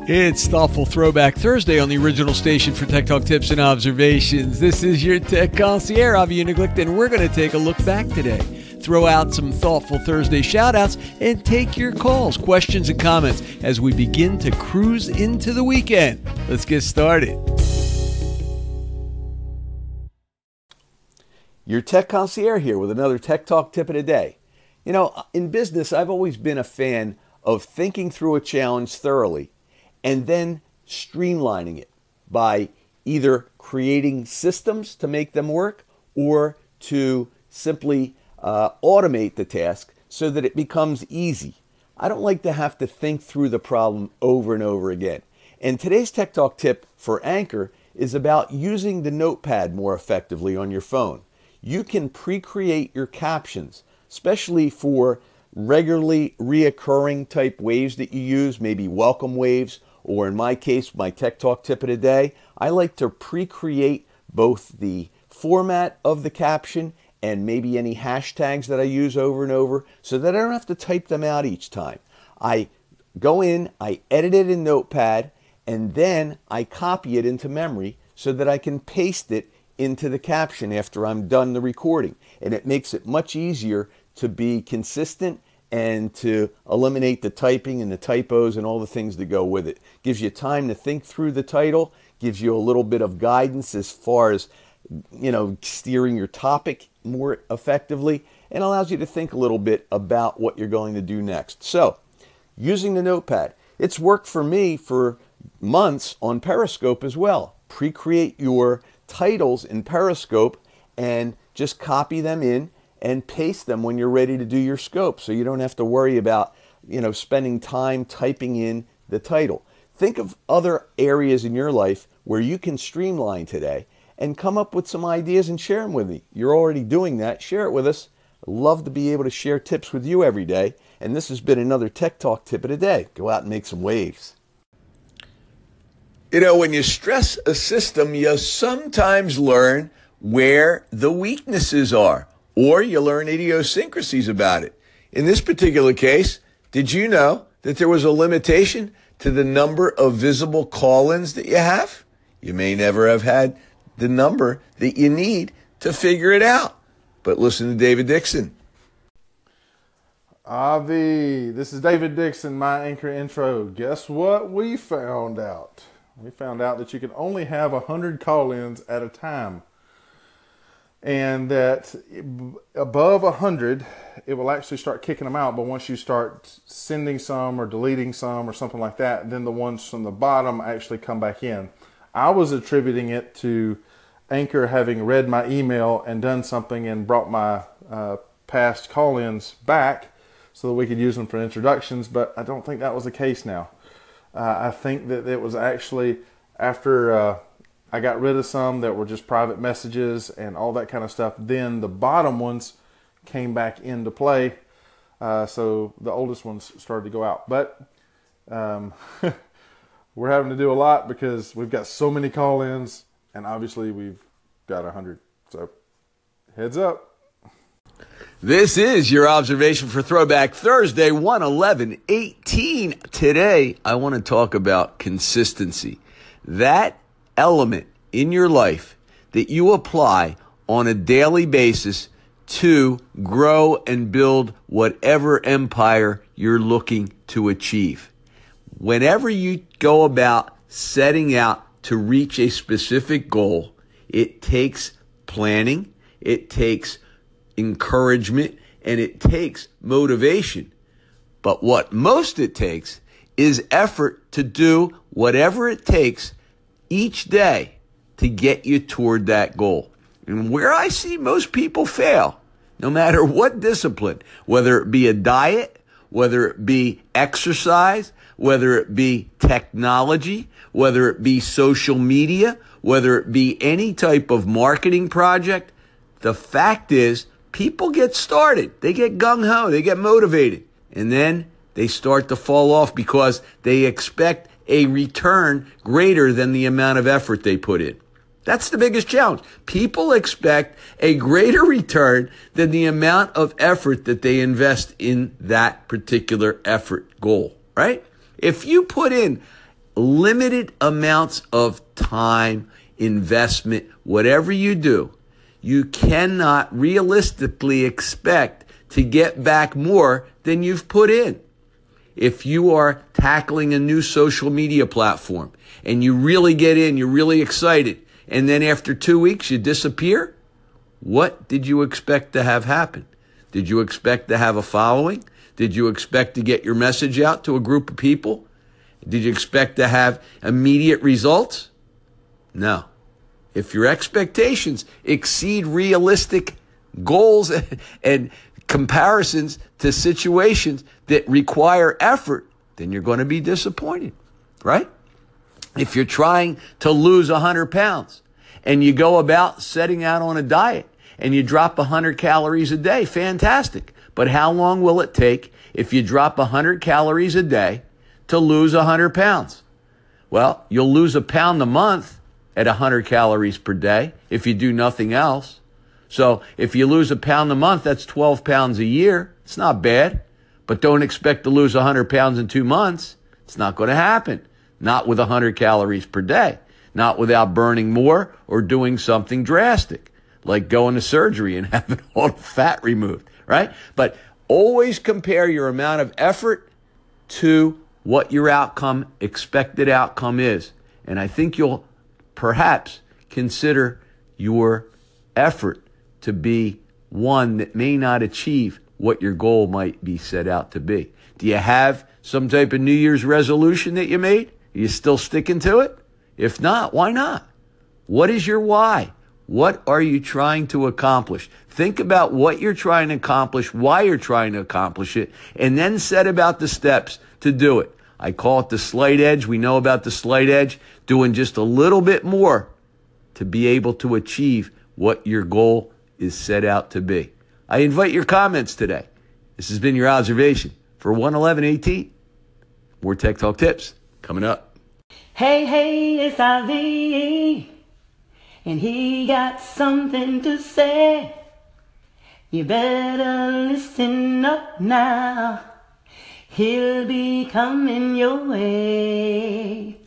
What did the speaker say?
It's Thoughtful Throwback Thursday on the original station for Tech Talk Tips and Observations. This is your Tech Concierge, Avi Uniglicht, and we're going to take a look back today. Throw out some Thoughtful Thursday shout-outs and take your calls, questions, and comments as we begin to cruise into the weekend. Let's get started. Your Tech Concierge here with another Tech Talk tip of the day. You know, in business, I've always been a fan of thinking through a challenge thoroughly and then streamlining it by either creating systems to make them work or to simply automate the task so that it becomes easy. I don't like to have to think through the problem over and over again. And today's Tech Talk tip for Anchor is about using the notepad more effectively on your phone. You can pre-create your captions, especially for regularly reoccurring type waves that you use, maybe welcome waves, or in my case, my Tech Talk tip of the day. I like to pre-create both the format of the caption and maybe any hashtags that I use over and over so that I don't have to type them out each time. I go in, I edit it in Notepad, and then I copy it into memory so that I can paste it into the caption after I'm done the recording. And it makes it much easier to be consistent and to eliminate the typing and the typos and all the things that go with it. Gives you time to think through the title, gives you a little bit of guidance as far as, you know, steering your topic more effectively, and allows you to think a little bit about what you're going to do next. So, using the notepad, it's worked for me for months on Periscope as well. Pre-create your titles in Periscope and just copy them in and paste them when you're ready to do your scope, so you don't have to worry about, you know, spending time typing in the title. Think of other areas in your life where you can streamline today and come up with some ideas and share them with me. You're already doing that. Share it with us. I'd love to be able to share tips with you every day. And this has been another Tech Talk tip of the day. Go out and make some waves. You know, when you stress a system, you sometimes learn where the weaknesses are, or you learn idiosyncrasies about it. In this particular case, did you know that there was a limitation to the number of visible call-ins that you have? You may never have had the number that you need to figure it out. But listen to David Dixon. Avi, this is David Dixon, my Anchor intro. Guess what we found out? We found out that you can only have 100 call-ins at a time. And that above 100, it will actually start kicking them out. But once you start sending some or deleting some or something like that, then the ones from the bottom actually come back in. I was attributing it to Anchor having read my email and done something and brought my past call-ins back so that we could use them for introductions, but I don't think that was the case now. I think that it was actually after I got rid of some that were just private messages and all that kind of stuff, then the bottom ones came back into play, so the oldest ones started to go out. But we're having to do a lot because we've got so many call-ins, and obviously we've got 100. So heads up. This is your observation for Throwback Thursday, 1/11/18. Today, I want to talk about consistency. That element in your life that you apply on a daily basis to grow and build whatever empire you're looking to achieve. Whenever you go about setting out to reach a specific goal, it takes planning, it takes encouragement, and it takes motivation. But what most it takes is effort to do whatever it takes each day to get you toward that goal. And where I see most people fail, no matter what discipline, whether it be a diet, whether it be exercise, whether it be technology, whether it be social media, whether it be any type of marketing project, the fact is people get started. They get gung-ho, they get motivated, and then they start to fall off because they expect a return greater than the amount of effort they put in. That's the biggest challenge. People expect a greater return than the amount of effort that they invest in that particular effort goal, right? If you put in limited amounts of time, investment, whatever you do, you cannot realistically expect to get back more than you've put in. If you are tackling a new social media platform and you really get in, you're really excited, and then after 2 weeks you disappear, what did you expect to have happen? Did you expect to have a following? Did you expect to get your message out to a group of people? Did you expect to have immediate results? No. If your expectations exceed realistic goals and comparisons to situations that require effort, then you're going to be disappointed, right? If you're trying to lose 100 pounds and you go about setting out on a diet and you drop 100 calories a day, fantastic. But how long will it take if you drop 100 calories a day to lose 100 pounds? Well, you'll lose a pound a month at 100 calories per day if you do nothing else. So if you lose a pound a month, that's 12 pounds a year. It's not bad, but don't expect to lose 100 pounds in 2 months. It's not going to happen. Not with 100 calories per day. Not without burning more or doing something drastic, like going to surgery and having all the fat removed, right? But always compare your amount of effort to what your expected outcome is. And I think you'll perhaps consider your effort to be one that may not achieve what your goal might be set out to be. Do you have some type of New Year's resolution that you made? Are you still sticking to it? If not, why not? What is your why? What are you trying to accomplish? Think about what you're trying to accomplish, why you're trying to accomplish it, and then set about the steps to do it. I call it the slight edge. We know about the slight edge, doing just a little bit more to be able to achieve what your goal is set out to be. I invite your comments today. This has been your observation for 11118. More Tech Talk tips coming up. Hey, hey, it's Ivy, and he got something to say. You better listen up now. He'll be coming your way.